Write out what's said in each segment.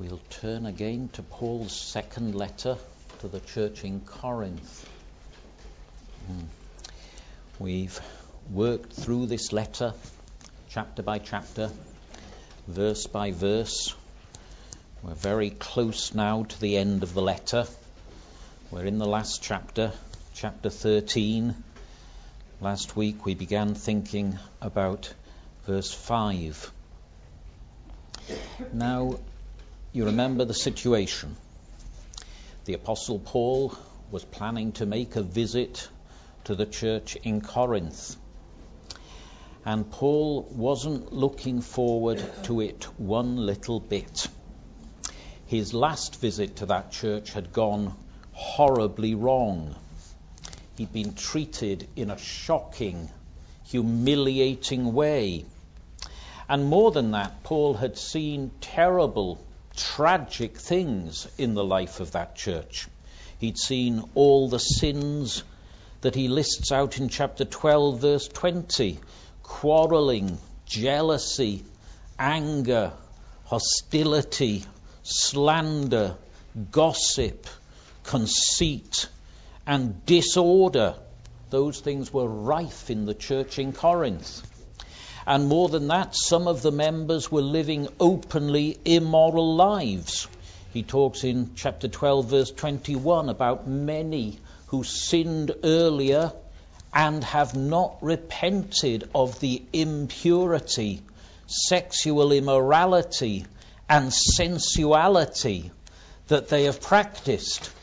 We'll turn again to Paul's second letter to the church in Corinth. We've worked through this letter chapter by chapter, verse by verse. We're very close now to the end of the letter. We're in the last chapter, chapter 13. Last week we began thinking about verse 5. Now, you remember the situation. The Apostle Paul was planning to make a visit to the church in Corinth. And Paul wasn't looking forward to it one little bit. His last visit to that church had gone horribly wrong. He'd been treated in a shocking, humiliating way. And more than that, Paul had seen terrible, tragic things in the life of that church. He'd seen all the sins that he lists out in chapter 12, verse 20. Quarreling, jealousy, anger, hostility, slander, gossip, conceit, and disorder. Those things were rife in the church in Corinth. And more than that, some of the members were living openly immoral lives. He talks in chapter 12, verse 21, about many who sinned earlier and have not repented of the impurity, sexual immorality, and sensuality that they have practiced.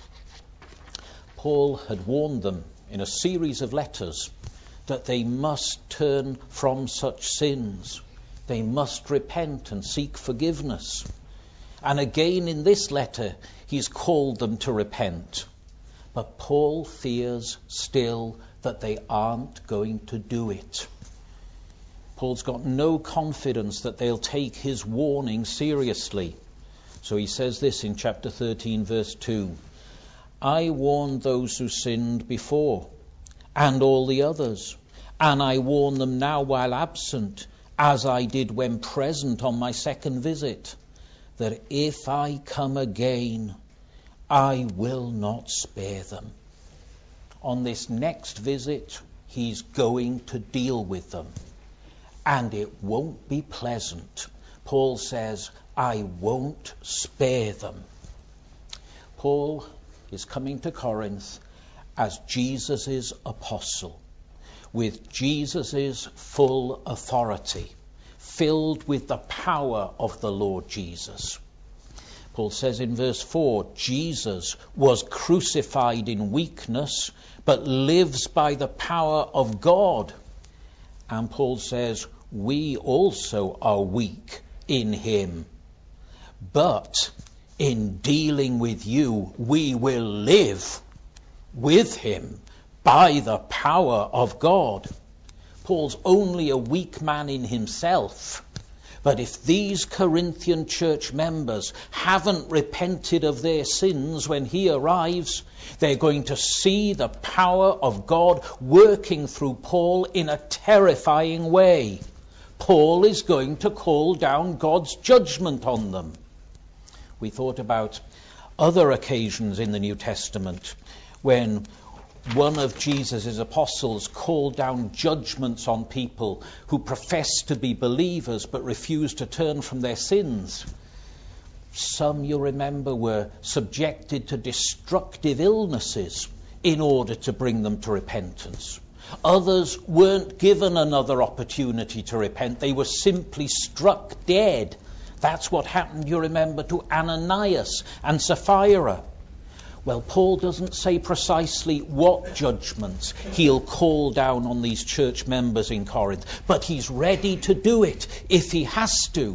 Paul had warned them in a series of letters that they must turn from such sins. They must repent and seek forgiveness. And again in this letter, he's called them to repent. But Paul fears still that they aren't going to do it. Paul's got no confidence that they'll take his warning seriously. So he says this in chapter 13, verse 2. I warned those who sinned before, and all the others, and I warn them now while absent, as I did when present on my second visit, that if I come again, I will not spare them. On this next visit, he's going to deal with them, and it won't be pleasant. Paul says, I won't spare them. Paul is coming to Corinth as Jesus' apostle, with Jesus' full authority, filled with the power of the Lord Jesus. Paul says in verse 4, Jesus was crucified in weakness, but lives by the power of God. And Paul says, we also are weak in him, but in dealing with you, we will live with him by the power of God. Paul's only a weak man in himself. But if these Corinthian church members haven't repented of their sins when he arrives, they're going to see the power of God working through Paul in a terrifying way. Paul is going to call down God's judgment on them. We thought about other occasions in the New Testament when one of Jesus' apostles called down judgments on people who profess to be believers but refuse to turn from their sins. Some, you remember, were subjected to destructive illnesses in order to bring them to repentance. Others weren't given another opportunity to repent. They were simply struck dead. That's what happened, you remember, to Ananias and Sapphira. Well, Paul doesn't say precisely what judgments he'll call down on these church members in Corinth, but he's ready to do it if he has to.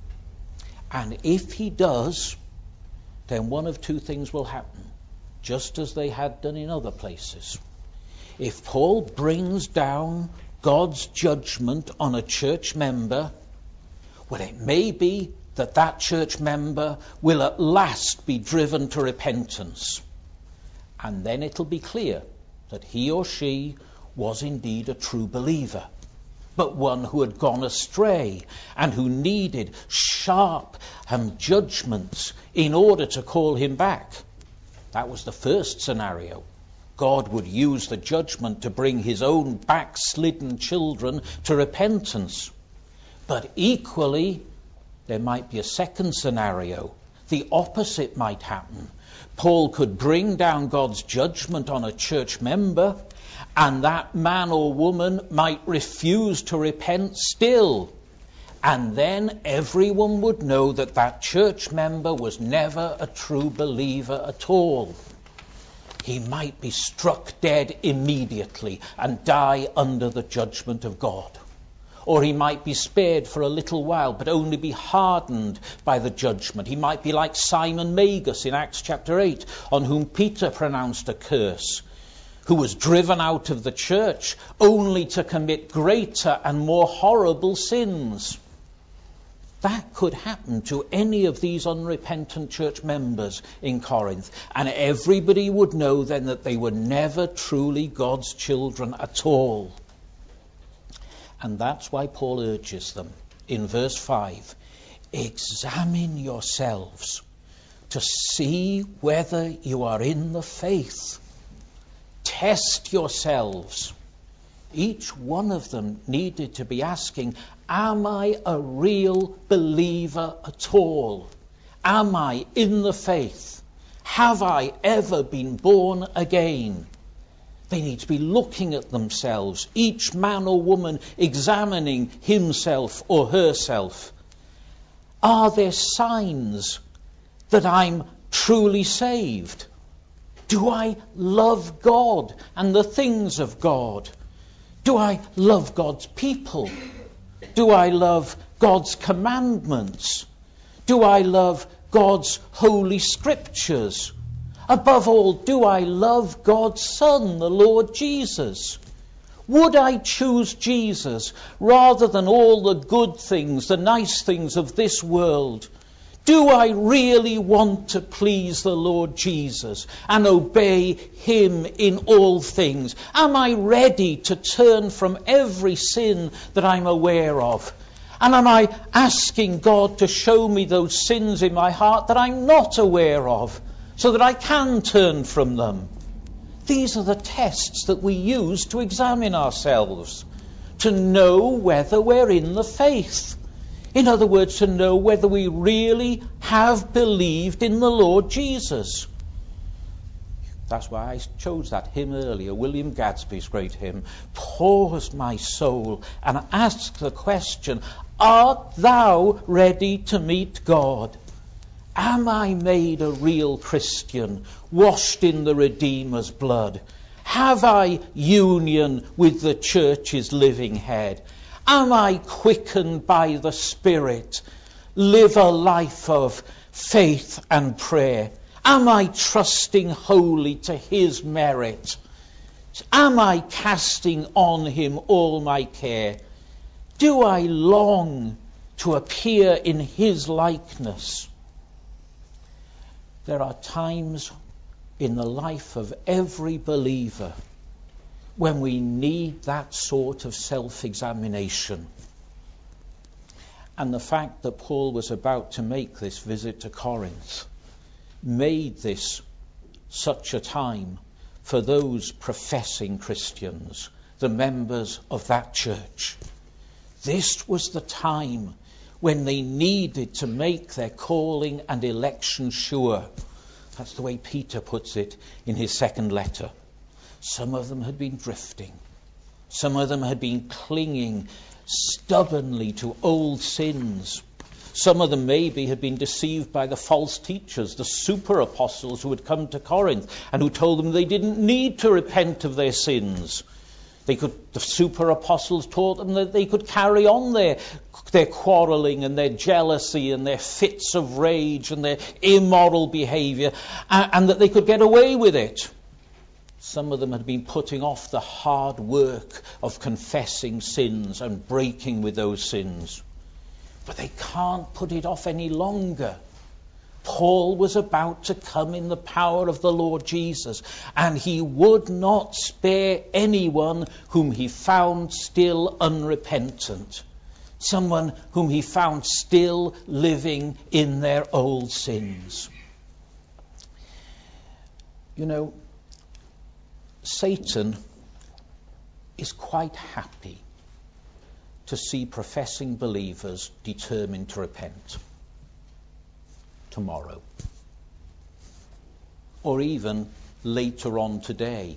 And if he does, then one of two things will happen, just as they had done in other places. If Paul brings down God's judgment on a church member, well, it may be that church member will at last be driven to repentance. And then it'll be clear that he or she was indeed a true believer. but one who had gone astray and who needed sharp judgments in order to call him back. That was the first scenario. God would use the judgment to bring his own backslidden children to repentance. But equally, there might be a second scenario. The opposite might happen. Paul could bring down God's judgment on a church member, and that man or woman might refuse to repent still. And then everyone would know that that church member was never a true believer at all. He might be struck dead immediately and die under the judgment of God. Or he might be spared for a little while, but only be hardened by the judgment. He might be like Simon Magus in Acts chapter 8, on whom Peter pronounced a curse, who was driven out of the church only to commit greater and more horrible sins. That could happen to any of these unrepentant church members in Corinth, and everybody would know then that they were never truly God's children at all. And that's why Paul urges them in verse 5, examine yourselves to see whether you are in the faith. Test yourselves. Each one of them needed to be asking, am I a real believer at all? Am I in the faith? Have I ever been born again? They need to be looking at themselves, each man or woman examining himself or herself. Are there signs that I'm truly saved? Do I love God and the things of God? Do I love God's people? Do I love God's commandments? Do I love God's holy scriptures? Above all, do I love God's Son, the Lord Jesus? Would I choose Jesus rather than all the good things, the nice things of this world? Do I really want to please the Lord Jesus and obey him in all things? Am I ready to turn from every sin that I'm aware of? And am I asking God to show me those sins in my heart that I'm not aware of, so that I can turn from them? These are the tests that we use to examine ourselves, to know whether we're in the faith. In other words, to know whether we really have believed in the Lord Jesus. That's why I chose that hymn earlier, William Gadsby's great hymn. Pause, my soul, and ask the question, art thou ready to meet God? Am I made a real Christian, washed in the Redeemer's blood? Have I union with the church's living head? Am I quickened by the Spirit? Live a life of faith and prayer? Am I trusting wholly to his merit? Am I casting on him all my care? Do I long to appear in his likeness? There are times in the life of every believer when we need that sort of self-examination. And the fact that Paul was about to make this visit to Corinth made this such a time for those professing Christians, the members of that church. This was the time when they needed to make their calling and election sure. That's the way Peter puts it in his second letter. Some of them had been drifting. Some of them had been clinging stubbornly to old sins. Some of them maybe had been deceived by the false teachers, the super apostles who had come to Corinth and who told them they didn't need to repent of their sins. The super apostles taught them that they could carry on their quarrelling and their jealousy and their fits of rage and their immoral behavior, and that they could get away with it. Some of them had been putting off the hard work of confessing sins and breaking with those sins. But they can't put it off any longer. Paul was about to come in the power of the Lord Jesus, and he would not spare anyone whom he found still unrepentant, someone whom he found still living in their old sins. You know, Satan is quite happy to see professing believers determined to repent tomorrow, or even later on today.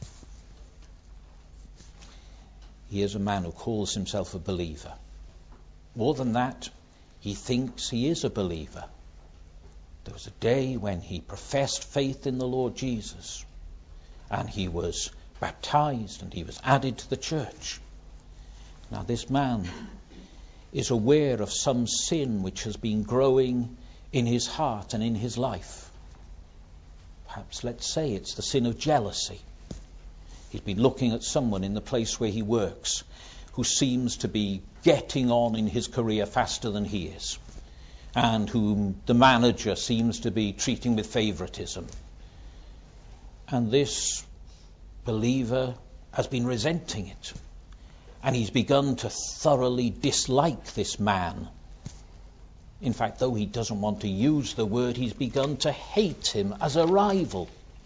Here's a man who calls himself a believer. More than that, he thinks he is a believer. There was a day when he professed faith in the Lord Jesus, and he was baptized, and he was added to the church. Now this man is aware of some sin which has been growing in his heart and in his life. Perhaps, let's say, it's the sin of jealousy. He's been looking at someone in the place where he works who seems to be getting on in his career faster than he is, and whom the manager seems to be treating with favoritism. And this believer has been resenting it, and he's begun to thoroughly dislike this man. In fact, though he doesn't want to use the word, he's begun to hate him as a rival.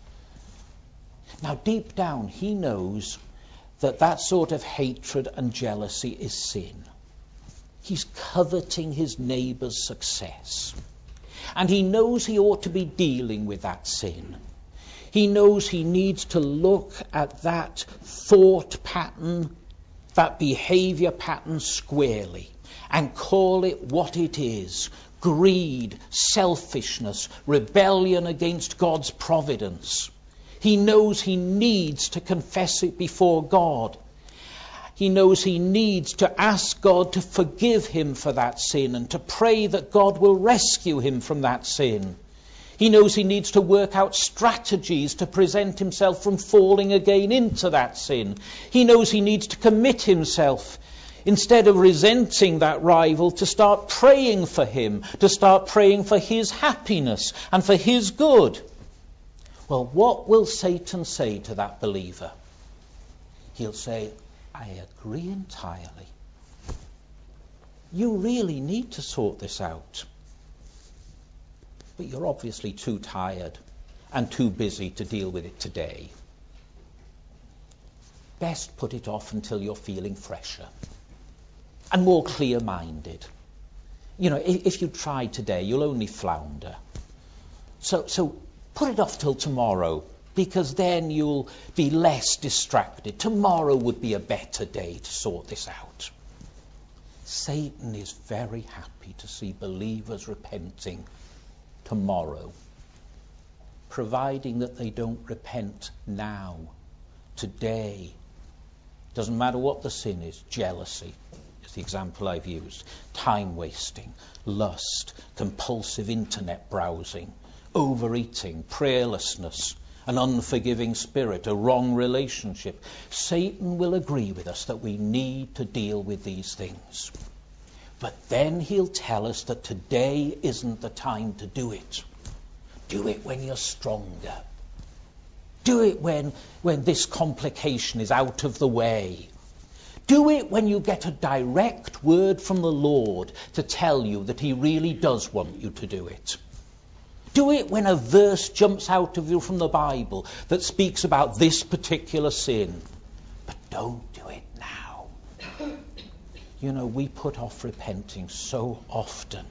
Now, deep down, he knows that that sort of hatred and jealousy is sin. He's coveting his neighbour's success. And he knows he ought to be dealing with that sin. He knows he needs to look at that thought pattern, that behaviour pattern squarely, and call it what it is: greed, selfishness, rebellion against God's providence. He knows he needs to confess it before God. He knows he needs to ask God to forgive him for that sin and to pray that God will rescue him from that sin. He knows he needs to work out strategies to prevent himself from falling again into that sin. He knows he needs to commit himself, instead of resenting that rival, to start praying for him, to start praying for his happiness and for his good. Well, what will Satan say to that believer? He'll say, I agree entirely. You really need to sort this out. But you're obviously too tired and too busy to deal with it today. Best put it off until you're feeling fresher and more clear-minded. You know, if you try today, you'll only flounder. So put it off till tomorrow, because then you'll be less distracted. Tomorrow would be a better day to sort this out. Satan is very happy to see believers repenting tomorrow, providing that they don't repent now, today. Doesn't matter what the sin is. Jealousy is the example I've used. Time wasting, lust, compulsive internet browsing, overeating, prayerlessness, an unforgiving spirit, a wrong relationship. Satan will agree with us that we need to deal with these things. But then he'll tell us that today isn't the time to do it. Do it when you're stronger. Do it when this complication is out of the way. Do it when you get a direct word from the Lord to tell you that he really does want you to do it. Do it when a verse jumps out of you from the Bible that speaks about this particular sin. But don't do it now. You know, we put off repenting so often.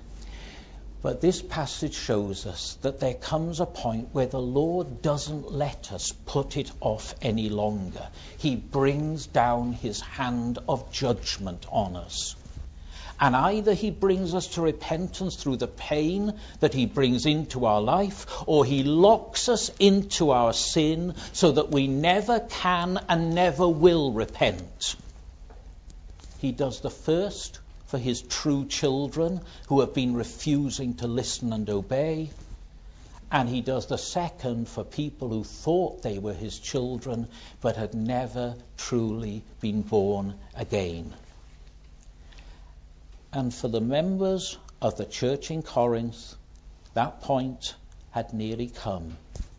But this passage shows us that there comes a point where the Lord doesn't let us put it off any longer. He brings down his hand of judgment on us. And either he brings us to repentance through the pain that he brings into our life, or he locks us into our sin so that we never can and never will repent. He does the first for his true children who have been refusing to listen and obey. And he does the second for people who thought they were his children but had never truly been born again. And for the members of the church in Corinth, That point had nearly come.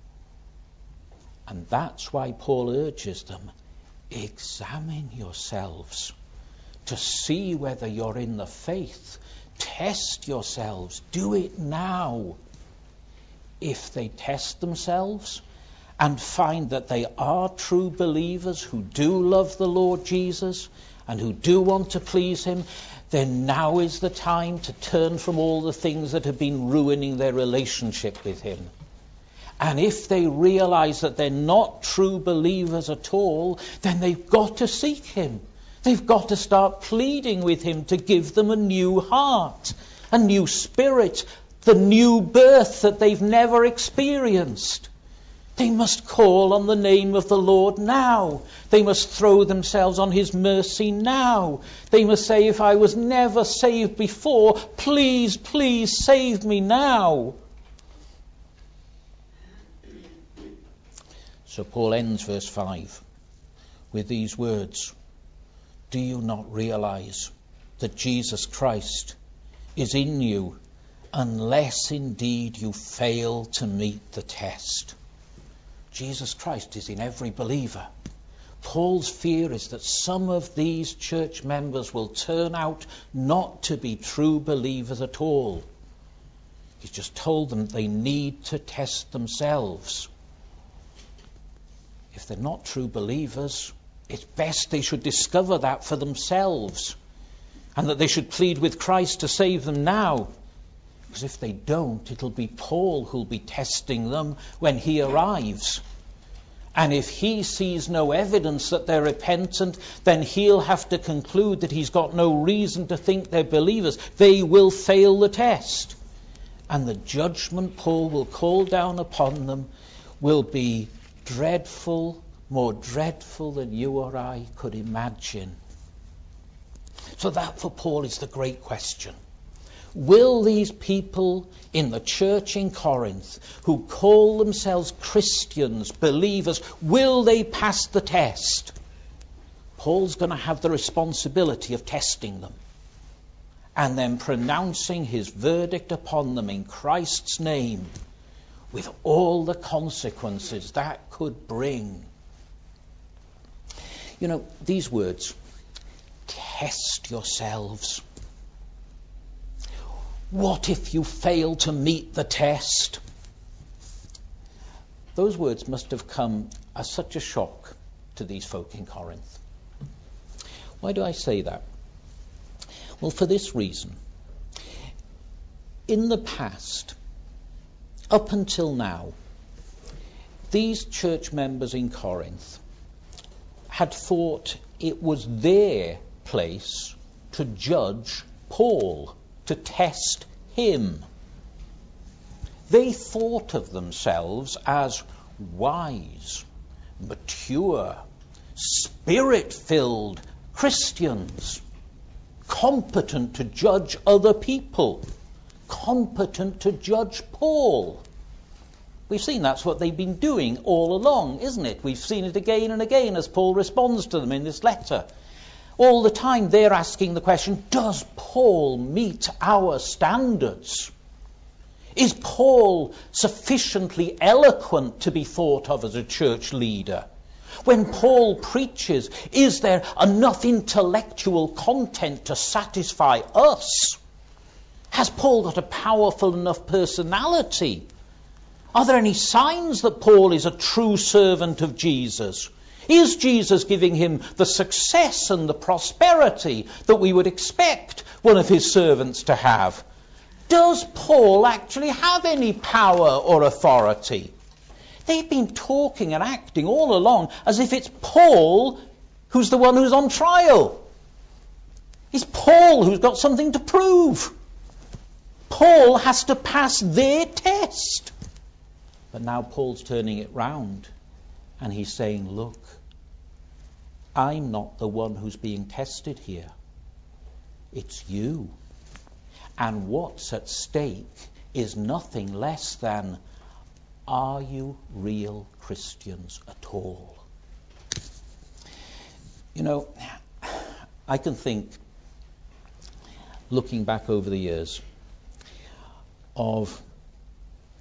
And that's why Paul urges them, examine yourselves to see whether you're in the faith. Test yourselves. Do it now. If they test themselves and find that they are true believers who do love the Lord Jesus and who do want to please him, then now is the time to turn from all the things that have been ruining their relationship with him. And if they realize that they're not true believers at all, then they've got to seek him. They've got to start pleading with him to give them a new heart, a new spirit, the new birth that they've never experienced. They must call on the name of the Lord now. They must throw themselves on his mercy now. They must say, if I was never saved before, please, please save me now. So Paul ends verse 5 with these words. Do you not realize that Jesus Christ is in you, unless indeed you fail to meet the test? Jesus Christ is in every believer. Paul's fear is that some of these church members will turn out not to be true believers at all. He's just told them they need to test themselves. If they're not true believers, it's best they should discover that for themselves, and that they should plead with Christ to save them now. Because if they don't, it'll be Paul who'll be testing them when he arrives. And if he sees no evidence that they're repentant, then he'll have to conclude that he's got no reason to think they're believers. They will fail the test. And the judgment Paul will call down upon them will be dreadful, more dreadful than you or I could imagine. So that for Paul is the great question. Will these people in the church in Corinth who call themselves Christians, believers, will they pass the test? Paul's going to have the responsibility of testing them and then pronouncing his verdict upon them in Christ's name with all the consequences that could bring. You know, these words, test yourselves. What if you fail to meet the test? Those words must have come as such a shock to these folk in Corinth. Why do I say that? Well, for this reason. In the past, up until now, these church members in Corinth had thought it was their place to judge Paul, to test him. They thought of themselves as wise, mature, spirit-filled Christians, competent to judge other people, competent to judge Paul. We've seen that's what they've been doing all along, isn't it? We've seen it again and again as Paul responds to them in this letter. All the time they're asking the question, does Paul meet our standards? Is Paul sufficiently eloquent to be thought of as a church leader? When Paul preaches, is there enough intellectual content to satisfy us? Has Paul got a powerful enough personality? Are there any signs that Paul is a true servant of Jesus? Is Jesus giving him the success and the prosperity that we would expect one of his servants to have? Does Paul actually have any power or authority? They've been talking and acting all along as if it's Paul who's the one who's on trial. It's Paul who's got something to prove. Paul has to pass their test. But now Paul's turning it round and he's saying, look, I'm not the one who's being tested here. It's you. And what's at stake is nothing less than, are you real Christians at all? You know, I can think, looking back over the years, of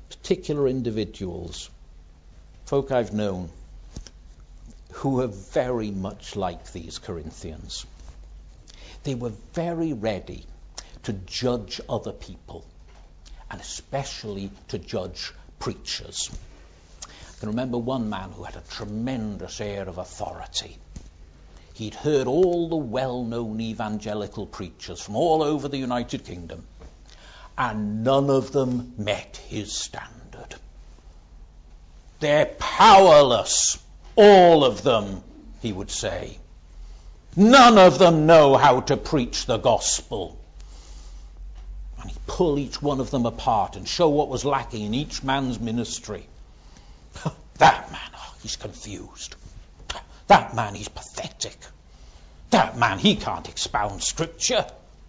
particular individuals, folk I've known, who are very much like these Corinthians. They were very ready to judge other people, and especially to judge preachers. I can remember one man who had a tremendous air of authority. He'd heard all the well-known evangelical preachers from all over the United Kingdom, and none of them met his standard. They're powerless, all of them, he would say. None of them know how to preach the gospel. And he'd pull each one of them apart and show what was lacking in each man's ministry. That man, he's confused. That man, he's pathetic. That man, he can't expound scripture.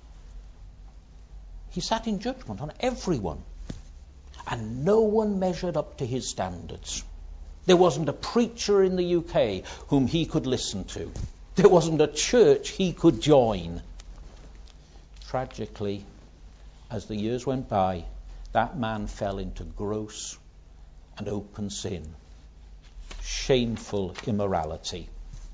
He sat in judgment on everyone, and no one measured up to his standards. There wasn't a preacher in the UK whom he could listen to. There wasn't a church he could join. Tragically, as the years went by, that man fell into gross and open sin, shameful immorality.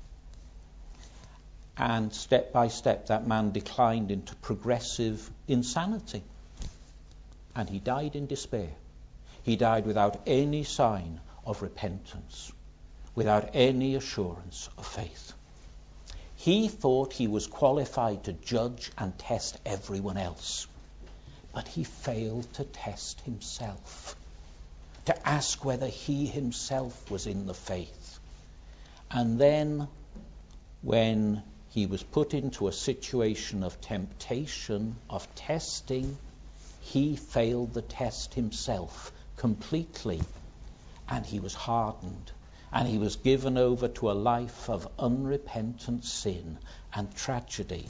And step by step, that man declined into progressive insanity. And he died in despair. He died without any sign of repentance, without any assurance of faith. He thought he was qualified to judge and test everyone else, but he failed to test himself, to ask whether he himself was in the faith. And then, when he was put into a situation of temptation, of testing, he failed the test himself completely, and he was hardened, and he was given over to a life of unrepentant sin and tragedy.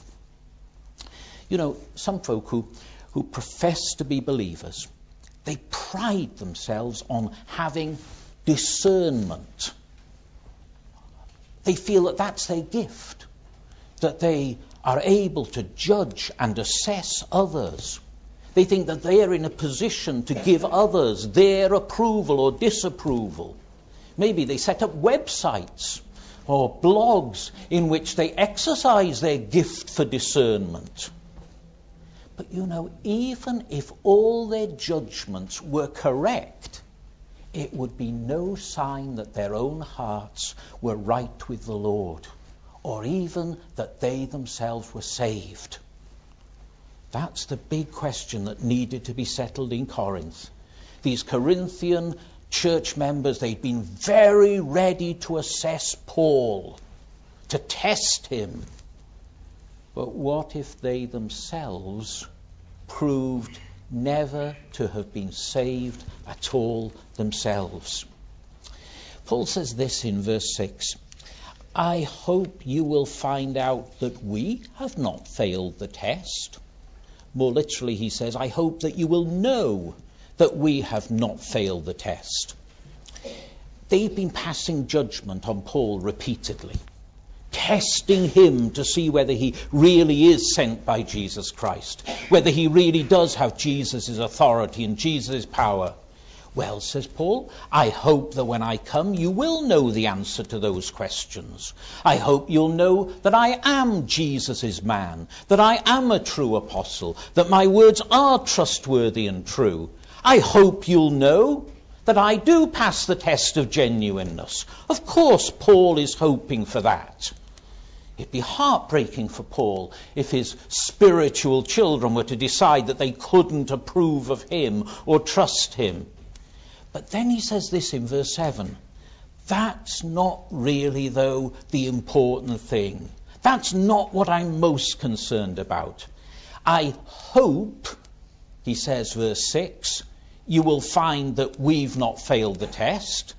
You know, some folk who profess to be believers, they pride themselves on having discernment. They feel that that's their gift, that they are able to judge and assess others. They think that they're in a position to give others their approval or disapproval. Maybe they set up websites or blogs in which they exercise their gift for discernment. But you know, even if all their judgments were correct, it would be no sign that their own hearts were right with the Lord, or even that they themselves were saved. That's the big question that needed to be settled in Corinth. These Corinthian church members, they'd been very ready to assess Paul, to test him. But what if they themselves proved never to have been saved at all themselves? Paul says this in verse 6. I hope you will find out that we have not failed the test. More literally, he says, I hope that you will know that we have not failed the test. They've been passing judgment on Paul repeatedly, testing him to see whether he really is sent by Jesus Christ, whether he really does have Jesus' authority and Jesus' power. Well, says Paul, I hope that when I come you will know the answer to those questions. I hope you'll know that I am Jesus' man, that I am a true apostle, that my words are trustworthy and true. I hope you'll know that I do pass the test of genuineness. Of course, Paul is hoping for that. It'd be heartbreaking for Paul if his spiritual children were to decide that they couldn't approve of him or trust him. But then he says this in verse 7. That's not really, though, the important thing. That's not what I'm most concerned about. I hope, he says, verse 6, you will find that we've not failed the test.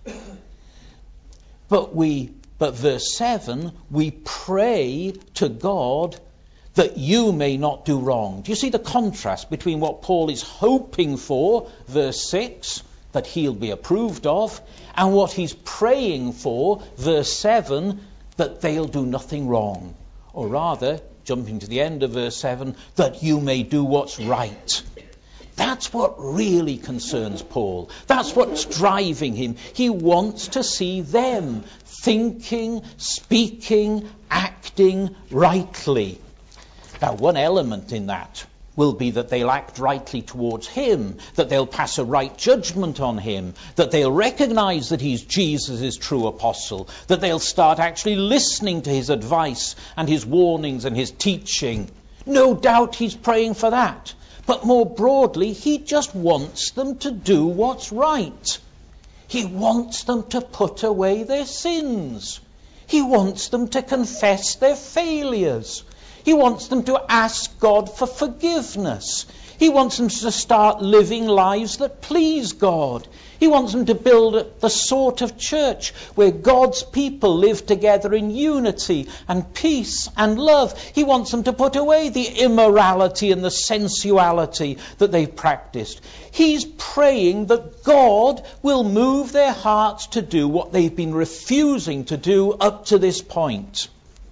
But verse 7, we pray to God that you may not do wrong. Do you see the contrast between what Paul is hoping for, verse 6, that he'll be approved of, and what he's praying for, verse 7, that they'll do nothing wrong? Or rather, jumping to the end of verse 7, that you may do what's right. That's what really concerns Paul. That's what's driving him. He wants to see them thinking, speaking, acting rightly. Now, one element in that will be that they'll act rightly towards him, that they'll pass a right judgment on him, that they'll recognize that he's Jesus' true apostle, that they'll start actually listening to his advice and his warnings and his teaching. No doubt he's praying for that. But more broadly, he just wants them to do what's right. He wants them to put away their sins. He wants them to confess their failures. He wants them to ask God for forgiveness. He wants them to start living lives that please God. He wants them to build the sort of church where God's people live together in unity and peace and love. He wants them to put away the immorality and the sensuality that they've practiced. He's praying that God will move their hearts to do what they've been refusing to do up to this point.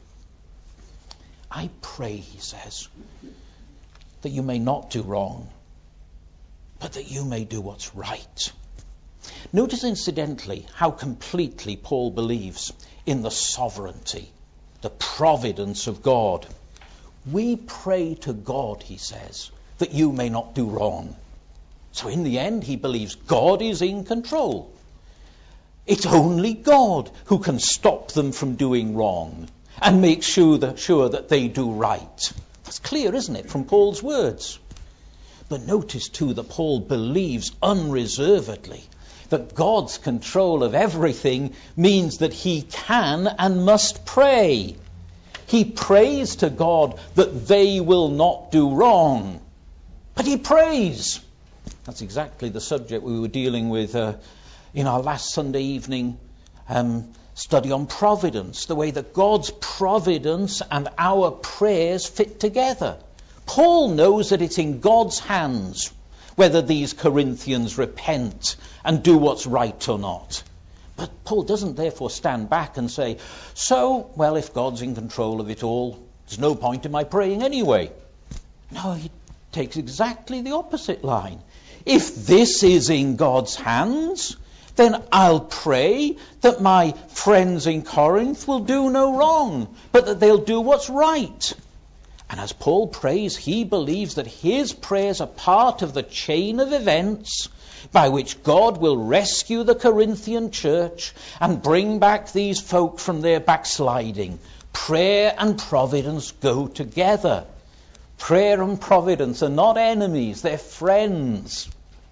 I pray, he says, that you may not do wrong, but that you may do what's right. Notice, incidentally, how completely Paul believes in the sovereignty, the providence of God. We pray to God, he says, that you may not do wrong. So in the end, he believes God is in control. It's only God who can stop them from doing wrong and make sure that they do right. That's clear, isn't it, from Paul's words? But notice, too, that Paul believes unreservedly that God's control of everything means that he can and must pray. He prays to God that they will not do wrong. But he prays. That's exactly the subject we were dealing with in our last Sunday evening study on providence, the way that God's providence and our prayers fit together. Paul knows that it's in God's hands whether these Corinthians repent and do what's right or not. But Paul doesn't therefore stand back and say, so, well, if God's in control of it all, there's no point in my praying anyway. No, he takes exactly the opposite line. If this is in God's hands, then I'll pray that my friends in Corinth will do no wrong, but that they'll do what's right. And as Paul prays, he believes that his prayers are part of the chain of events by which God will rescue the Corinthian church and bring back these folk from their backsliding. Prayer and providence go together. Prayer and providence are not enemies, they're friends.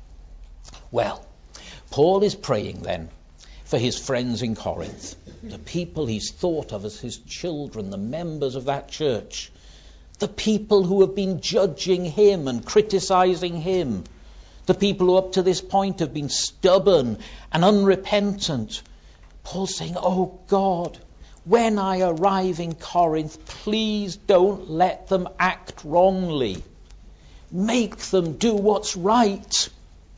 Well, Paul is praying then for his friends in Corinth, the people he's thought of as his children, the members of that church, the people who have been judging him and criticizing him, the people who up to this point have been stubborn and unrepentant. Paul's saying, oh God, when I arrive in Corinth, please don't let them act wrongly. Make them do what's right.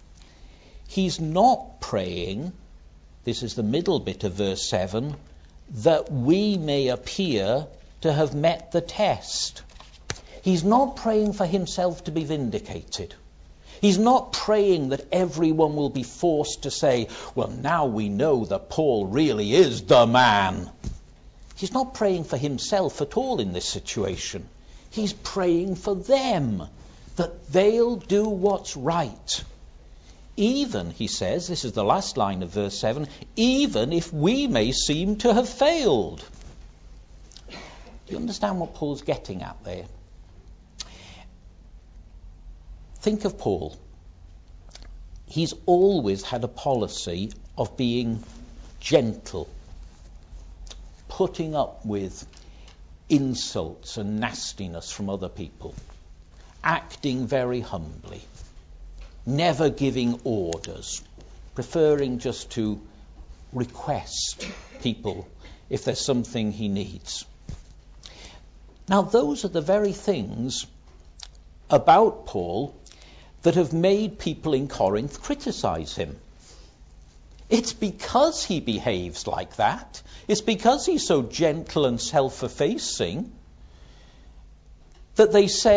He's not praying, this is the middle bit of verse 7, that we may appear to have met the test. He's not praying for himself to be vindicated. He's not praying that everyone will be forced to say, well, now we know that Paul really is the man. He's not praying for himself at all in this situation. He's praying for them, that they'll do what's right. Even, he says, this is the last line of verse 7, even if we may seem to have failed. Do you understand what Paul's getting at there? Think of Paul. He's always had a policy of being gentle, putting up with insults and nastiness from other people, acting very humbly, never giving orders, preferring just to request people if there's something he needs. Now, those are the very things about Paul that have made people in Corinth criticize him. It's because he behaves like that, it's because he's so gentle and self-effacing, that they say,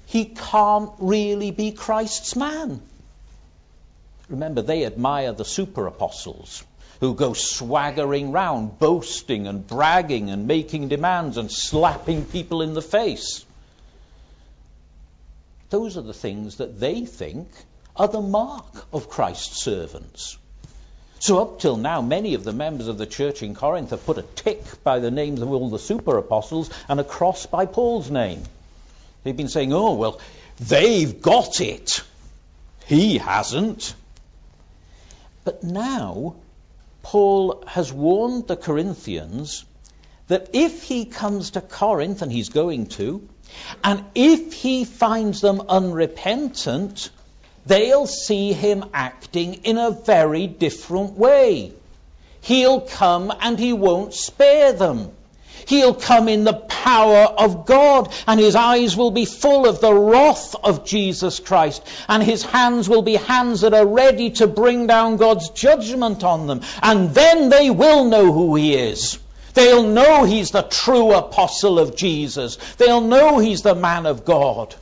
he can't really be Christ's man. Remember, they admire the super apostles who go swaggering round, boasting and bragging and making demands and slapping people in the face. Those are the things that they think are the mark of Christ's servants. So up till now, many of the members of the church in Corinth have put a tick by the names of all the super apostles and a cross by Paul's name. They've been saying, oh, well, they've got it. He hasn't. But now, Paul has warned the Corinthians that if he comes to Corinth, and he's going to, and if he finds them unrepentant, they'll see him acting in a very different way. He'll come and he won't spare them. He'll come in the power of God, and his eyes will be full of the wrath of Jesus Christ, and his hands will be hands that are ready to bring down God's judgment on them. And then they will know who he is. They'll know he's the true apostle of Jesus. They'll know he's the man of God.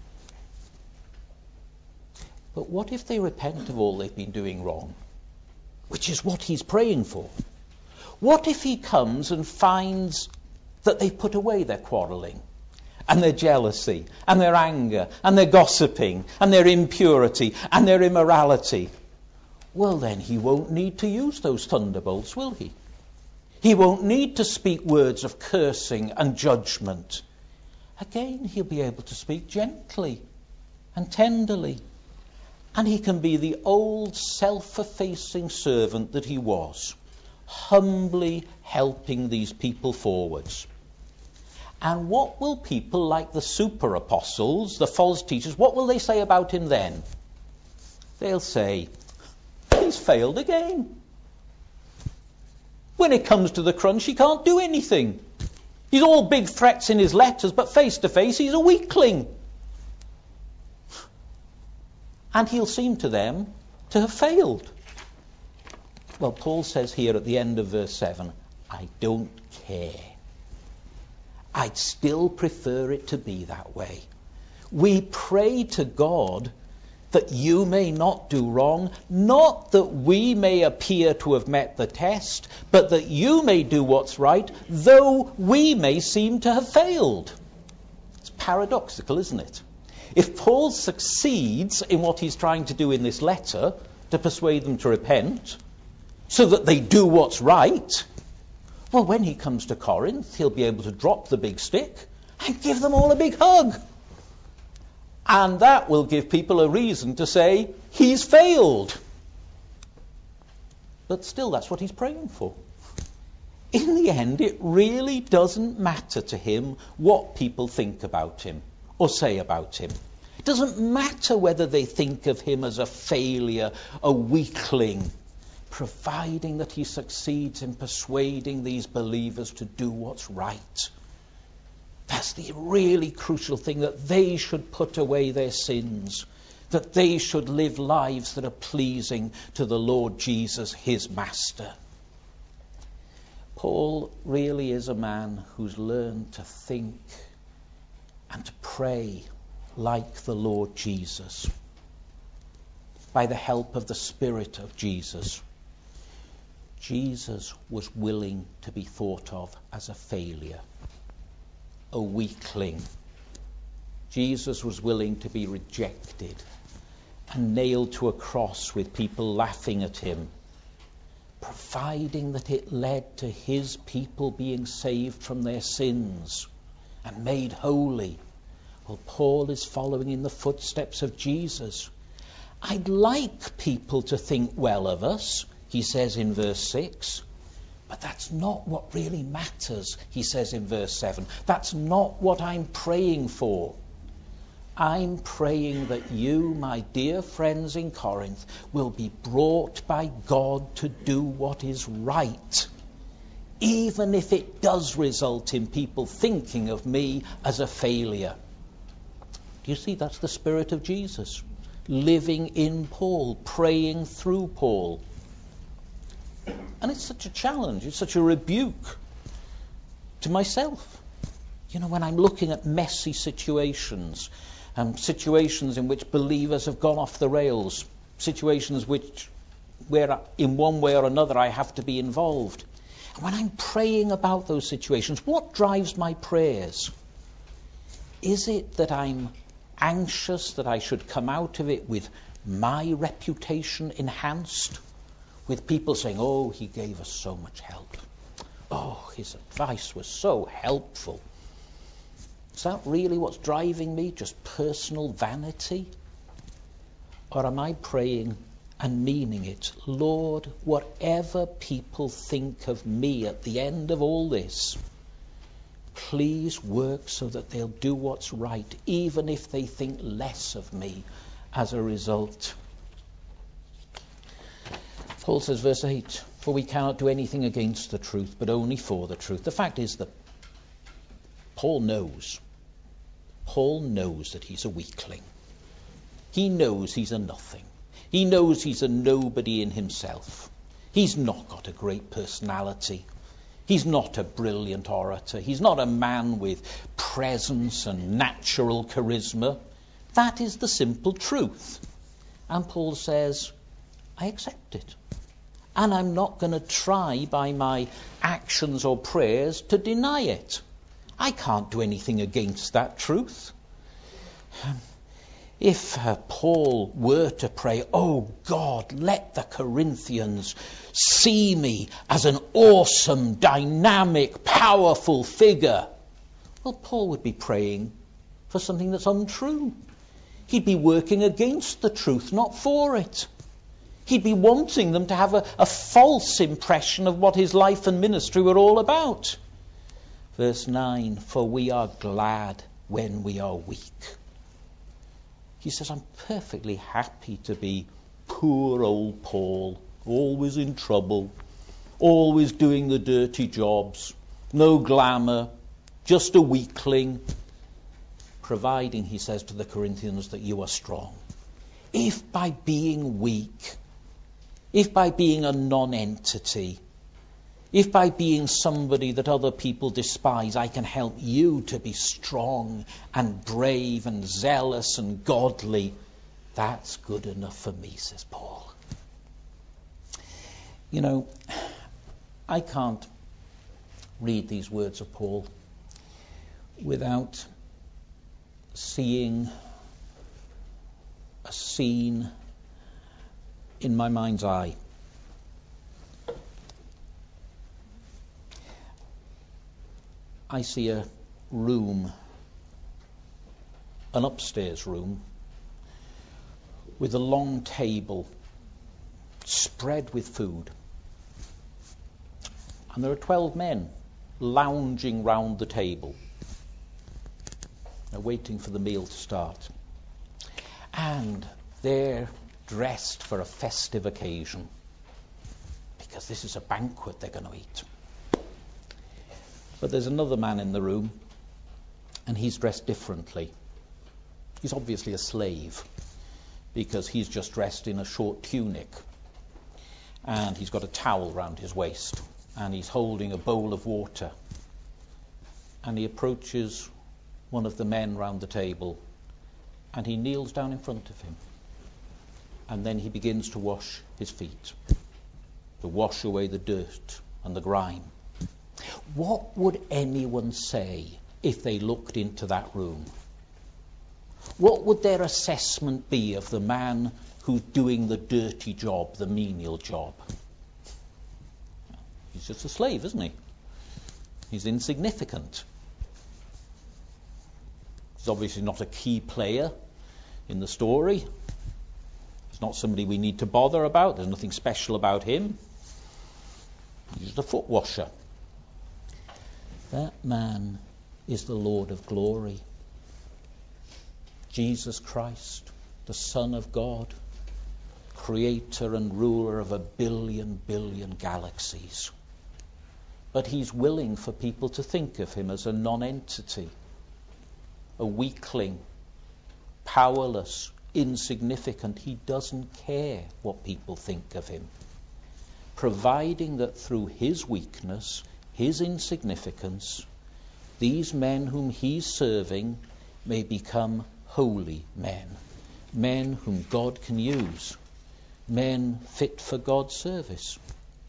But what if they repent of all they've been doing wrong? Which is what he's praying for. What if he comes and finds that they've put away their quarrelling and their jealousy and their anger and their gossiping and their impurity and their immorality? Well, then he won't need to use those thunderbolts, will he? He won't need to speak words of cursing and judgment. Again, he'll be able to speak gently and tenderly. And he can be the old self-effacing servant that he was, humbly helping these people forwards. And what will people like the super apostles, the false teachers, what will they say about him then? They'll say, he's failed again. When it comes to the crunch, he can't do anything. He's all big threats in his letters, but face to face, he's a weakling. And he'll seem to them to have failed. Well, Paul says here at the end of verse 7, I don't care. I'd still prefer it to be that way. We pray to God that you may not do wrong, not that we may appear to have met the test, but that you may do what's right, though we may seem to have failed. It's paradoxical, isn't it? If Paul succeeds in what he's trying to do in this letter, to persuade them to repent, so that they do what's right, well, when he comes to Corinth, he'll be able to drop the big stick and give them all a big hug. And that will give people a reason to say, he's failed. But still, that's what he's praying for. In the end, it really doesn't matter to him what people think about him or say about him. It doesn't matter whether they think of him as a failure, a weakling, providing that he succeeds in persuading these believers to do what's right. That's the really crucial thing, that they should put away their sins, that they should live lives that are pleasing to the Lord Jesus, his Master. Paul really is a man who's learned to think and to pray like the Lord Jesus, by the help of the Spirit of Jesus. Jesus was willing to be thought of as a failure, a weakling. Jesus was willing to be rejected and nailed to a cross with people laughing at him, providing that it led to his people being saved from their sins and made holy. Well, Paul is following in the footsteps of Jesus. I'd like people to think well of us, he says in verse 6. But that's not what really matters, he says in verse 7. That's not what I'm praying for. I'm praying that you, my dear friends in Corinth, will be brought by God to do what is right, even if it does result in people thinking of me as a failure. Do you see, that's the Spirit of Jesus, living in Paul, praying through Paul. And it's such a challenge, it's such a rebuke to myself. You know, when I'm looking at messy situations, situations in which believers have gone off the rails, situations where in one way or another I have to be involved. And when I'm praying about those situations, what drives my prayers? Is it that I'm anxious that I should come out of it with my reputation enhanced, with people saying, oh, he gave us so much help. Oh, his advice was so helpful. Is that really what's driving me, just personal vanity? Or am I praying and meaning it? Lord, whatever people think of me at the end of all this, please work so that they'll do what's right, even if they think less of me as a result. Paul says, verse 8, for we cannot do anything against the truth, but only for the truth. The fact is that Paul knows that he's a weakling. He knows he's a nothing. He knows he's a nobody in himself. He's not got a great personality. He's not a brilliant orator. He's not a man with presence and natural charisma. That is the simple truth. And Paul says, I accept it. And I'm not going to try by my actions or prayers to deny it. I can't do anything against that truth. If Paul were to pray, oh God, let the Corinthians see me as an awesome, dynamic, powerful figure, well, Paul would be praying for something that's untrue. He'd be working against the truth, not for it. He'd be wanting them to have a false impression of what his life and ministry were all about. Verse 9, for we are glad when we are weak. He says, I'm perfectly happy to be poor old Paul, always in trouble, always doing the dirty jobs, no glamour, just a weakling, providing, he says to the Corinthians, that you are strong. If by being weak, if by being a non-entity, if by being somebody that other people despise, I can help you to be strong and brave and zealous and godly, that's good enough for me, says Paul. You know, I can't read these words of Paul without seeing a scene in my mind's eye. I see a room, an upstairs room, with a long table spread with food. And there are 12 men lounging round the table. They're waiting for the meal to start. And they're dressed for a festive occasion, because this is a banquet they're going to eat. But there's another man in the room, and he's dressed differently. He's obviously a slave, because he's just dressed in a short tunic, and he's got a towel round his waist, and he's holding a bowl of water. And he approaches one of the men round the table, and he kneels down in front of him. And then he begins to wash his feet, to wash away the dirt and the grime. What would anyone say if they looked into that room? What would their assessment be of the man who's doing the dirty job, the menial job? He's just a slave, isn't he? He's insignificant. He's obviously not a key player in the story. He's not somebody we need to bother about. There's nothing special about him. He's just a foot washer. That man is the Lord of glory. Jesus Christ, the Son of God, creator and ruler of a billion galaxies. But he's willing for people to think of him as a non-entity, a weakling, powerless, insignificant. He doesn't care what people think of him, providing that through his weakness, his insignificance, these men whom he's serving may become holy men, men whom God can use, men fit for God's service.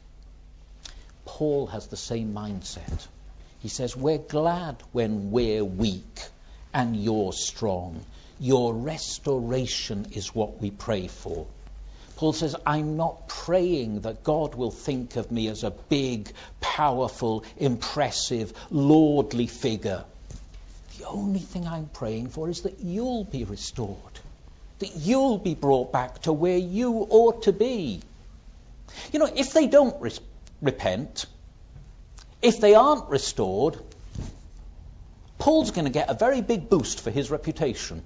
Paul has the same mindset. He says, we're glad when we're weak and you're strong. Your restoration is what we pray for. Paul says, I'm not praying that God will think of me as a big, powerful, impressive, lordly figure. The only thing I'm praying for is that you'll be restored, that you'll be brought back to where you ought to be. You know, if they don't repent, if they aren't restored, Paul's going to get a very big boost for his reputation.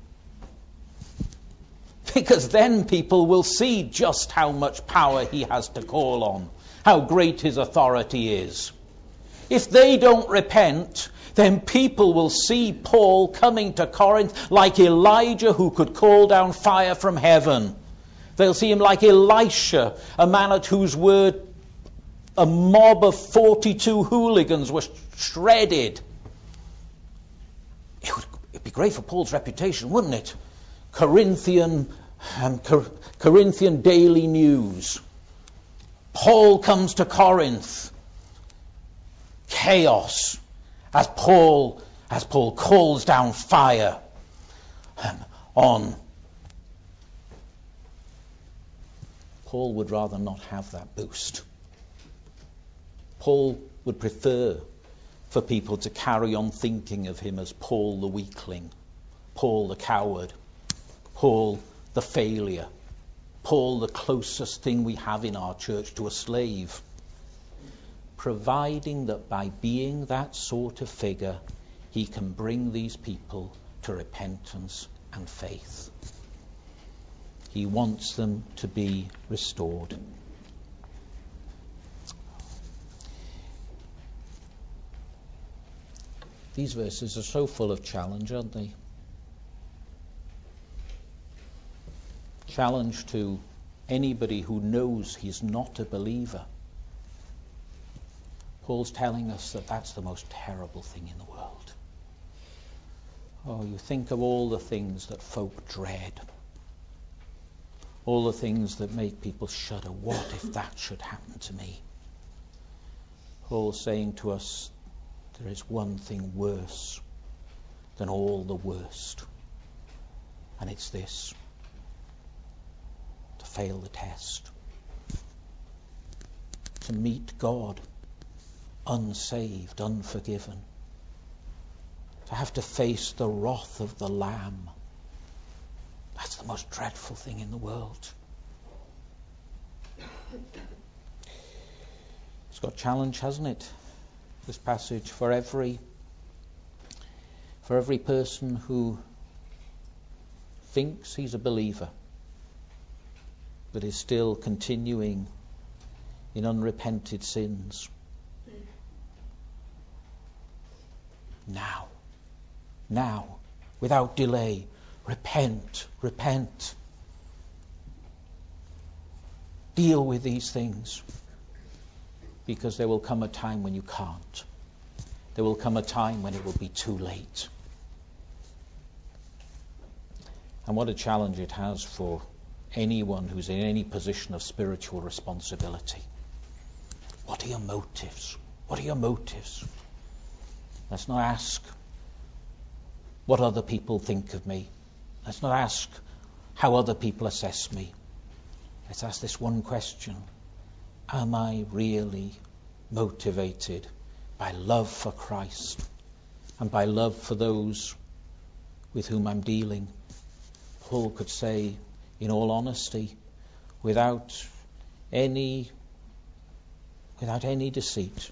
Because then people will see just how much power he has to call on, how great his authority is. If they don't repent, then people will see Paul coming to Corinth like Elijah, who could call down fire from heaven. They'll see him like Elisha, a man at whose word a mob of 42 hooligans was shredded. It'd be great for Paul's reputation, wouldn't it? Corinthian Daily News. Paul comes to Corinth. Chaos as Paul calls down fire on. Paul would rather not have that boost. Paul would prefer for people to carry on thinking of him as Paul the weakling, Paul the coward, Paul the failure, Paul the closest thing we have in our church to a slave. Providing that by being that sort of figure, he can bring these people to repentance and faith. He wants them to be restored. These verses are so full of challenge, aren't they? Challenge to anybody who knows he's not a believer. Paul's telling us that that's the most terrible thing in the world. Oh, you think of all the things that folk dread. All the things that make people shudder. What if that should happen to me? Paul's saying to us, there is one thing worse than all the worst. And it's this: to fail the test. To meet God unsaved, unforgiven. To have to face the wrath of the Lamb. That's the most dreadful thing in the world. It's got challenge, hasn't it? This passage for every person who thinks he's a believer but is still continuing in unrepented sins. Now, without delay, repent. Deal with these things. Because there will come a time when you can't. There will come a time when it will be too late. And what a challenge it has for anyone who's in any position of spiritual responsibility. What are your motives? What are your motives? Let's not ask what other people think of me. Let's not ask how other people assess me. Let's ask this one question. Am I really motivated by love for Christ and by love for those with whom I'm dealing? Paul could say, in all honesty, without any deceit,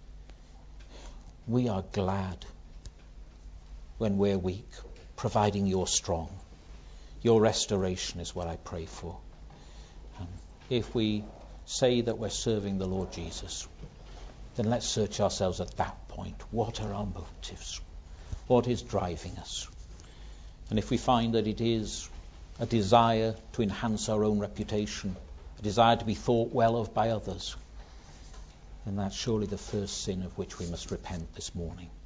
we are glad when we're weak, providing you're strong. Your restoration is what I pray for. And if we say that we're serving the Lord Jesus, then let's search ourselves at that point. What are our motives? What is driving us? And if we find that it is a desire to enhance our own reputation, a desire to be thought well of by others, then that's surely the first sin of which we must repent this morning.